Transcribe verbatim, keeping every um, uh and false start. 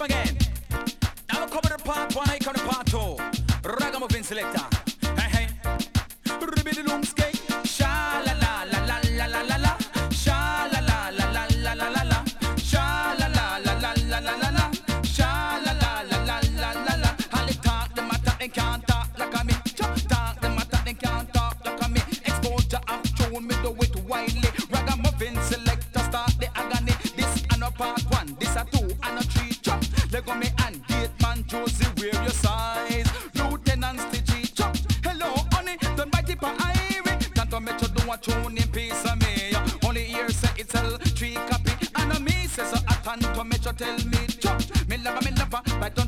again. Now we cover the part one, I come to part two. Ragamuffin selector. Hey, hey. Ribbidi loom skate. Sha la la la la la la la la. Sha la la la la la la la la. Sha la la la la la la la la. Sha la la la la la la la. All the talk, them a talk, they can't talk like a me. Talk, them a talk, they can't talk like a me. Exposure of tune, me do it widely. Ragamuffin selector start the agony. This and a part one, this a two and a three. Chop, let go me and gate man Josie, wear your size. Lieutenant Stitchy, chop. Hello, honey, don't bite it for Ivy. Can't make you do a tune in piece of me. Only here say it's a three copy. And a me says a tan to make you tell me, chop. Me love me love, but don't